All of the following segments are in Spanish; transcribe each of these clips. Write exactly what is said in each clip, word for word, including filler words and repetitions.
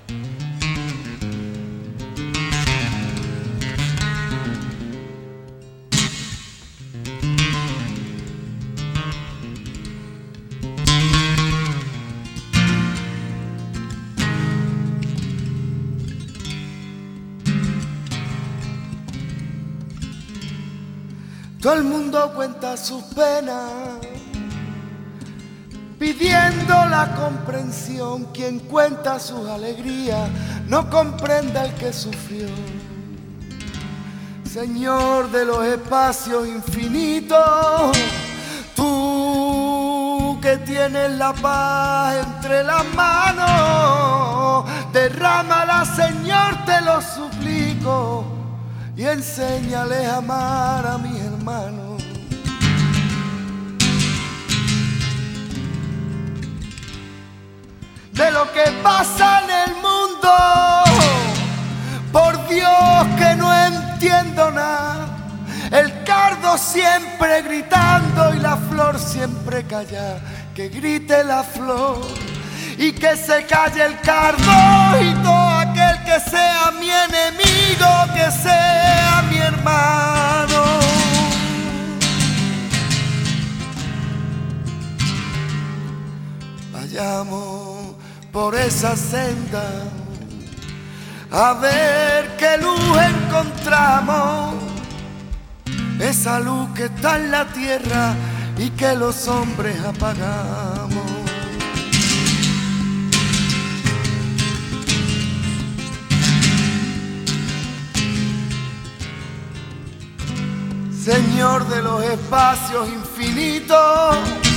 Todo el mundo cuenta sus penas, pidiendo la comprensión. Quien cuenta sus alegrías no comprende al que sufrió. Señor de los espacios infinitos, tú que tienes la paz entre las manos, derrámala, Señor, te lo suplico, y enséñales a amar a mis hermanos. De lo que pasa en el mundo, por Dios que no entiendo nada. El cardo siempre gritando y la flor siempre callada. Que grite la flor y que se calle el cardo, y todo aquel que sea mi enemigo, que sea mi hermano. Vayamos por esa senda a ver qué luz encontramos, esa luz que está en la tierra y que los hombres apagamos. Señor de los espacios infinitos,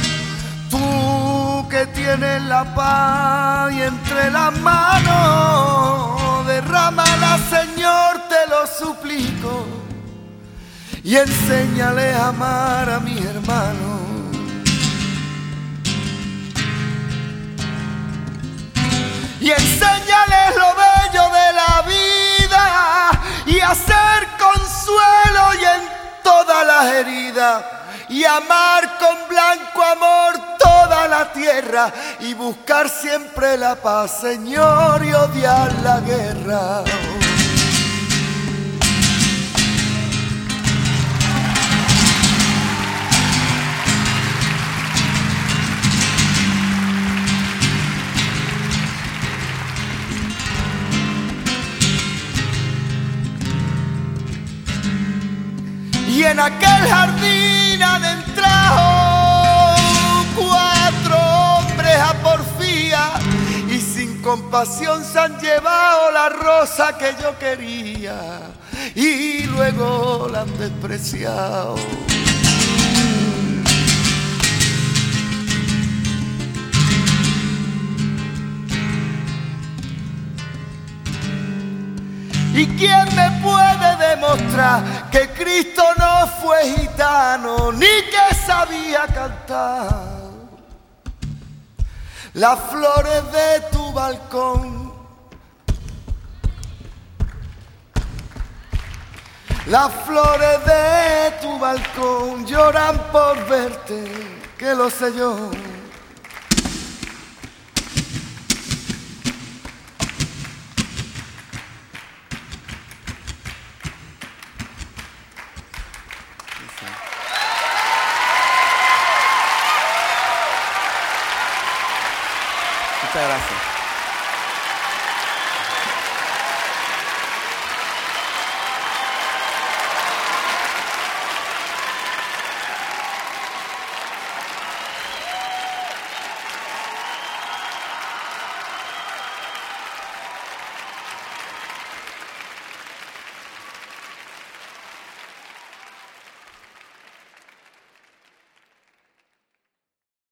tú que tienes la paz y entre las manos, derrámala, Señor, te lo suplico, y enséñale a amar a mis hermanos. Y enséñales lo bello de la vida y hacer consuelo y en todas las heridas, y amar con blanco amor toda la tierra, y buscar siempre la paz, Señor, y odiar la guerra. Y en aquel jardín adentrado, cuatro hombres a porfía, y sin compasión se han llevado la rosa que yo quería, y luego la han despreciado. ¿Y quién me puede demostrar que Cristo no fue gitano ni que sabía cantar? Las flores de tu balcón, las flores de tu balcón lloran por verte, que lo sé yo.